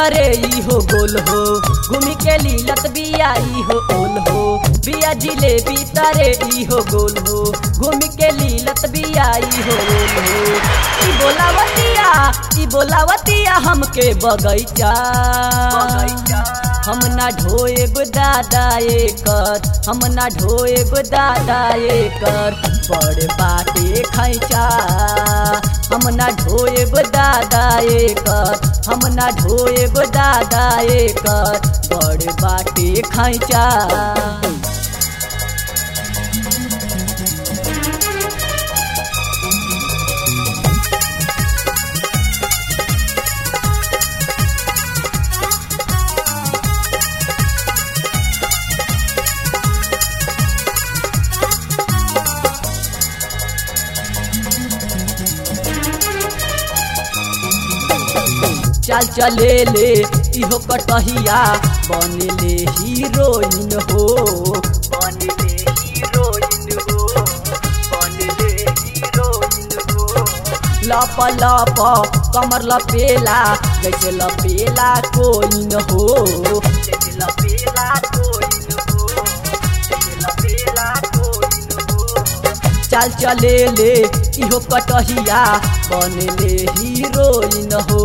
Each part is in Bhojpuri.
भीतरे इहो गोल हो, घूमी के लीलत बिया इहो ओल हो। बिया जिलेबी तरे इहो गोल हो, घूमी के लीलत बिया इहो ओल हो। ई बोलावतिया हमके बगैचा, हम ना ढोएब दादा एकर, हम ना ढोएब दादा एकर बड़ बाटे खैचा। हम ना ढोएब दादा एकर, हम ना ढोएब दादा एकर बड़ बाटे खैचा। चाल चले ले इहो कटहिया, बनले हीरोइन हो, बनले हीरोइन हो, बनले हीरोइन हो। लप लप कमर लपेला, जैसे लपेला कोइन हो, जैसे लपेला कोइन हो, जैसे लपेला कोइन हो। चाल चले ले इहो कटहिया, बनले हीरोइन हो।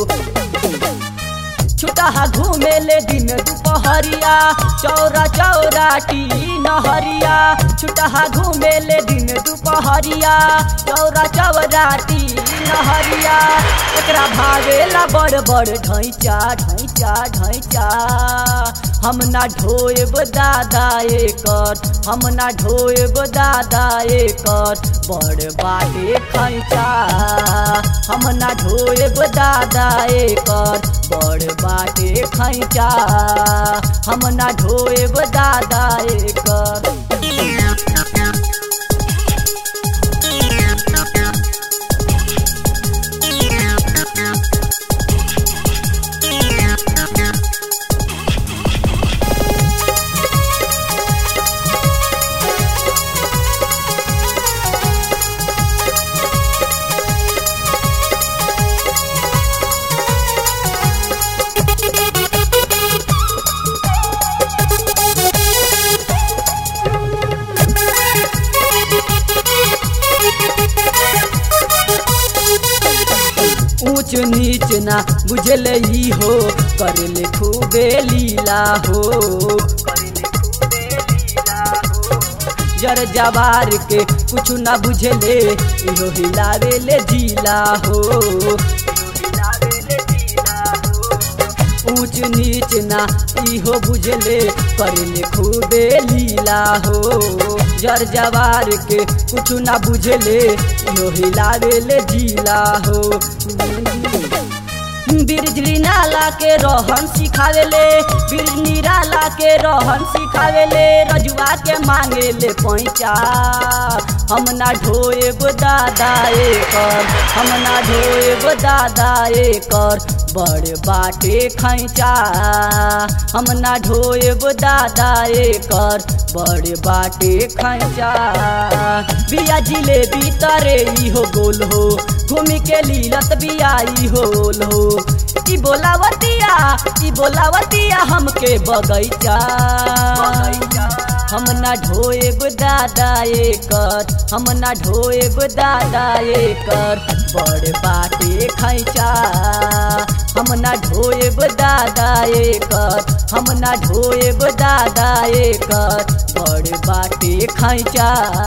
छुटहा घूमे ले दिन दुपहरिया, चौरा चौराटी नहरिया। छुटहा घूमे ले दिन दुपहरिया, चौरा चौराटी नहरिया। एकरा भागेला बड़ बड़ ढैचा ढैचा ढैचा। हम ना ढोएब दादा एकर, हम ना ढोएब दादा एकर बड़ बाटे खैचा। हम ना ढोएब दादा एकर बड़ बाटे खैचा। हम ना ढोएब दादा एकर। ऊंच नीच ना बुझले ही हो, करले खूबे लीला हो, करले खूबे लीला हो। जर जवार के कुछ ना बुझले, इहो हिलावे ले जिला हो, इहो हिलावे ले जिला हो। ऊंच नीच ना इहो बुझले, करले खूबे लीला हो। जर जवार के कुछ ना बुझले, इहो हिलावे ले जिला हो। बिरजली नाला के रहन सिखावेले, बिरजनी नाला के रहन सिखावेले। रजुआ के मांगे ले पैचा, हम ना ढोएब दादा एकर, हम ना ढोएब दादा एकर बड़ बाटे खैचा। हम ना ढोएब दादा एकर बड़ बाटे खैचा। बिया जिलेबी तरे इहो गोल हो, घूमी के लीलत बिया इहो ओल हो। ई बोलावतिया हमके बगैचा। हम ना ढोएब दादा एकर, हम ना ढोएब दादा एकर बड़ बाटे खैचा। हम ना ढोएब दादा एकर, हम ना ढोएब दादा एकर बड़ बाटे खैचा।